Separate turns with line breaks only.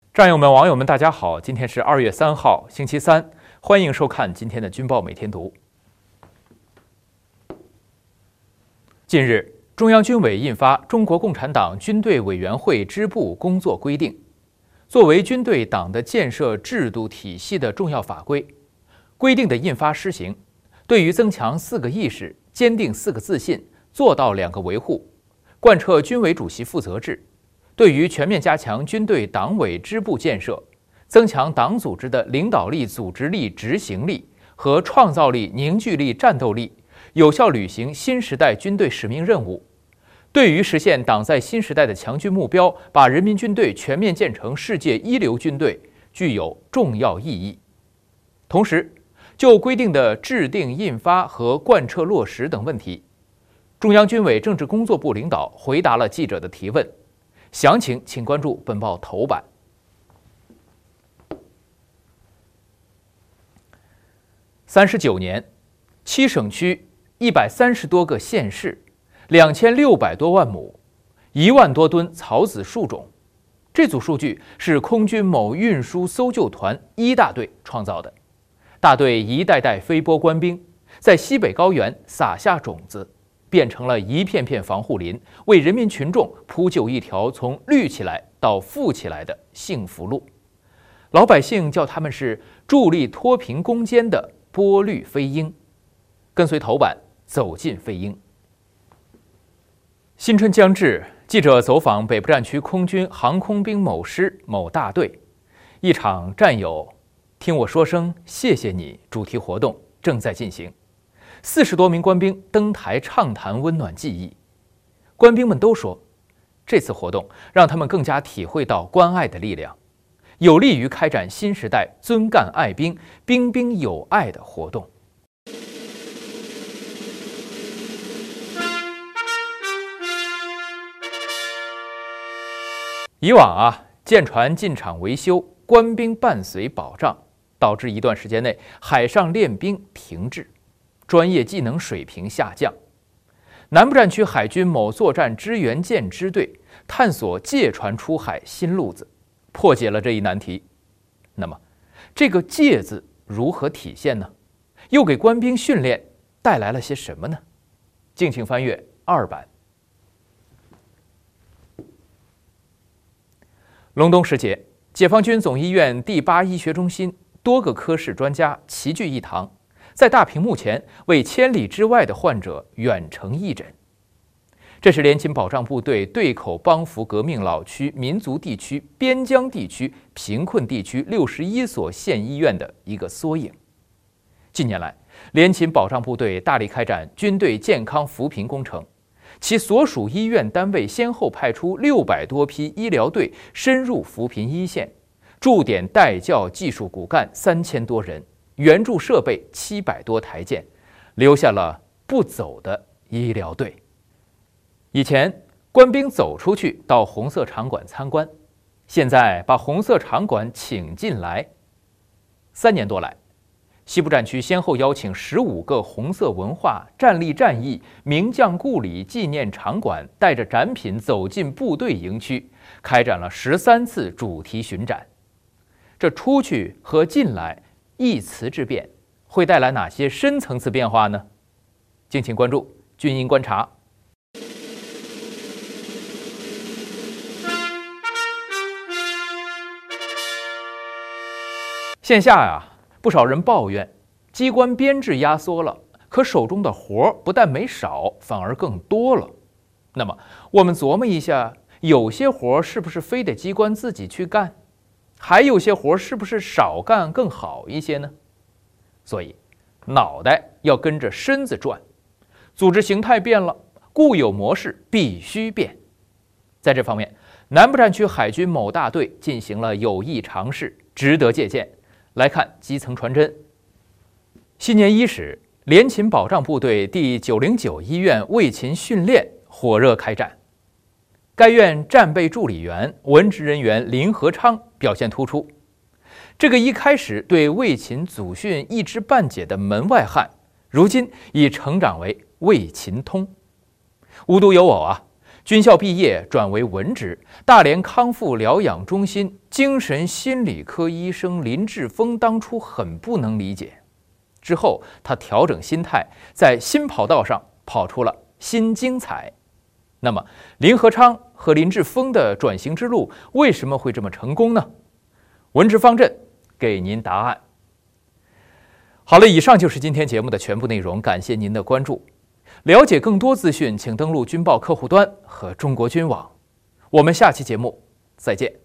战友们、网友们，大家好！今天是2月3号，星期三，欢迎收看今天的《军报每天读》。近日，中央军委印发《中国共产党军队委员会支部工作规定》，作为军队党的建设制度体系的重要法规。规定的印发施行，对于增强4个意识、坚定4个自信、做到2个维护，贯彻军委主席负责制，对于全面加强军队党委支部建设，增强党组织的领导力、组织力、执行力和创造力、凝聚力、战斗力，有效履行新时代军队使命任务，对于实现党在新时代的强军目标，把人民军队全面建成世界一流军队，具有重要意义。同时，就规定的制定、印发和贯彻落实等问题，中央军委政治工作部领导回答了记者的提问。详情请关注本报头版。39年，7省区130多个县市，2600多万亩，1万多吨草籽树种。这组数据是空军某运输搜救团1大队创造的。大队一代代飞拨官兵，在西北高原撒下种子，变成了一片片防护林，为人民群众铺就一条从绿起来到富起来的幸福路。老百姓叫他们是助力脱贫攻坚的拨绿飞鹰。跟随头版走进飞鹰。新春将至，记者走访北部战区空军航空兵某师某大队，一场战友听我说声谢谢你主题活动正在进行，40多名官兵登台畅谈温暖记忆。官兵们都说，这次活动让他们更加体会到关爱的力量，有利于开展新时代尊干爱兵、兵兵有爱的活动。以往舰船进场维修，官兵伴随保障，导致一段时间内海上练兵停滞，专业技能水平下降。南部战区海军某作战支援舰支队探索借船出海新路子，破解了这一难题。那么，这个借字如何体现呢？又给官兵训练带来了些什么呢？敬请翻阅2版。隆冬时节，解放军总医院第8医学中心多个科室专家齐聚一堂，在大屏幕前为千里之外的患者远程义诊。这是联勤保障部队对口帮扶革命老区、民族地区、边疆地区、贫困地区61所县医院的一个缩影。近年来，联勤保障部队大力开展军队健康扶贫工程，其所属医院单位先后派出600多批医疗队深入扶贫一线，驻点带教技术骨干3000多人，援助设备700多台舰，留下了不走的医疗队。以前官兵走出去到红色场馆参观，现在把红色场馆请进来。3年多来，西部战区先后邀请15个红色文化、战力战役、名将故里纪念场馆，带着展品走进部队营区，开展了13次主题巡展。这出去和进来一词之变，会带来哪些深层次变化呢？敬请关注军营观察。线下不少人抱怨机关编制压缩了，可手中的活不但没少，反而更多了。那么我们琢磨一下，有些活是不是非得机关自己去干？还有些活是不是少干更好一些呢？所以脑袋要跟着身子转，组织形态变了，固有模式必须变。在这方面，南部战区海军某大队进行了有益尝试，值得借鉴。来看基层传真。新年伊始，联勤保障部队第909医院卫勤训练火热开展。该院战备助理员、文职人员林和昌表现突出。这个一开始对卫勤组训一知半解的门外汉，如今已成长为卫勤通。无独有偶军校毕业转为文职，大连康复疗养中心精神心理科医生林志峰当初很不能理解。之后他调整心态，在新跑道上跑出了新精彩。那么林和昌和林志峰的转型之路为什么会这么成功呢？文职方阵给您答案。好了，以上就是今天节目的全部内容，感谢您的关注。了解更多资讯，请登录军报客户端和中国军网。我们下期节目再见。